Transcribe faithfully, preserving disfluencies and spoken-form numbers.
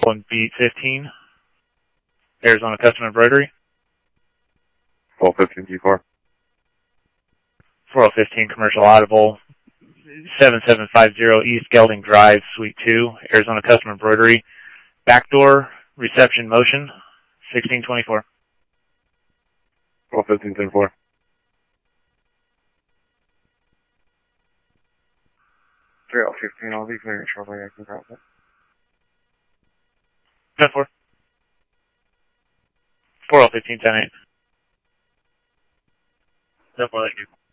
and beat fifteen. Arizona Custom Embroidery. twelve fifteen G four. four oh fifteen Commercial Audible. seven seven five zero East Gelding Drive, Suite two, Arizona Custom Embroidery. Backdoor Reception Motion, sixteen twenty-four. twelve fifteen ten four. three oh fifteen, I'll be clearing shortly. I can drop it. ten four. four oh fifteen ten eight. ten four, thank you.